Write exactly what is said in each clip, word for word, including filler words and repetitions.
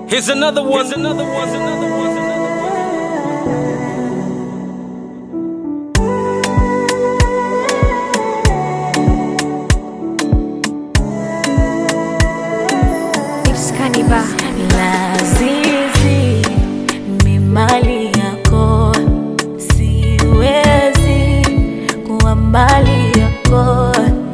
Here's another one, Here's another one, another one, another one. It's Kaniba. Lazizi, mi mali yako, siwezi kuwa mbali yako.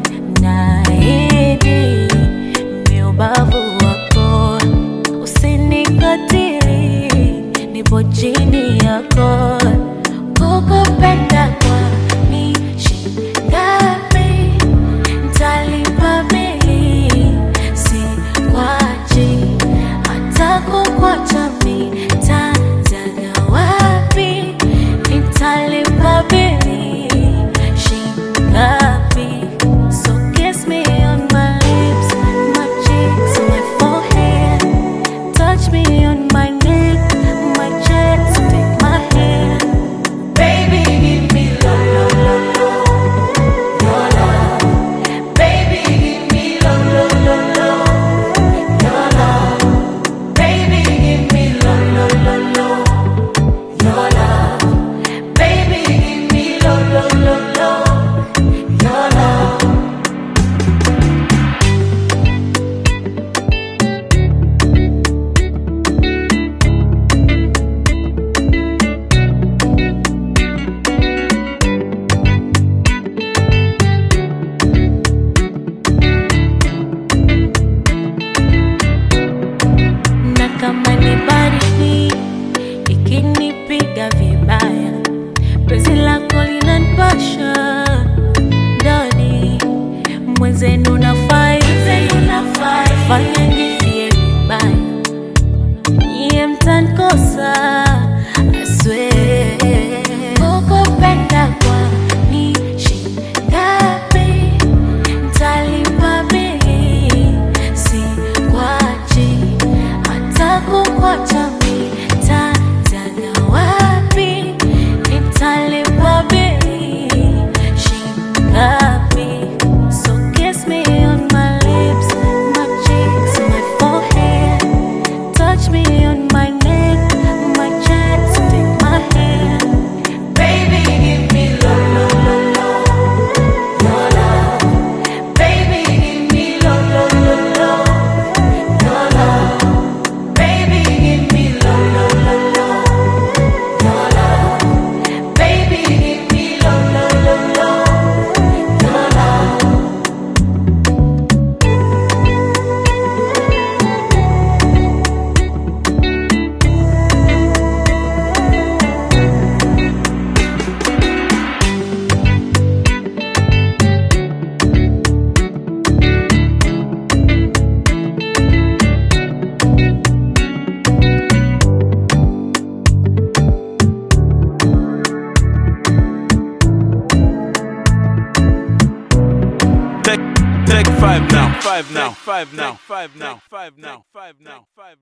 Naahidi mi ubavu wako, usinikatili, nipo chini yako. Kukupenda kwa ni shingapi, ntalipa bili, sikwachi. Hata kukuacha mi tazaga wapi, nitalipa bili, shingapi. So kiss me on my lips, my cheeks, my forehead. Touch me on my neck, my chest, take my hand. Baby, give me love, love, love, love, your love. Baby, give me love, love, love, love, your love. Baby, give me love, love, love, love, your love. Baby, give me love, love, love, love, your love. Na kama ni baridi ikinipiga vibaya, penzi lako linanipasha ndani, mwenzenu nafai, fanya nifie vibaya, nyie mtanikosa, I swear. Kukupenda kwa ni shingapi, ntalipa bili, sikwachi. Hata kukuacha mi tazaga wapi, nitalipa bili, shingapi. So kiss me on my lips, my cheeks, my forehead. Touch me on my neck, my chest, take my hand. Baby, give me love, love, love, love, your love. Baby, give me love, love, love, love, your love. Baby, give me love, love, love, love, your love. Baby, give me love, love, love, love, your love. Take, take five now, five now, five now, five now, five now, five now, five now.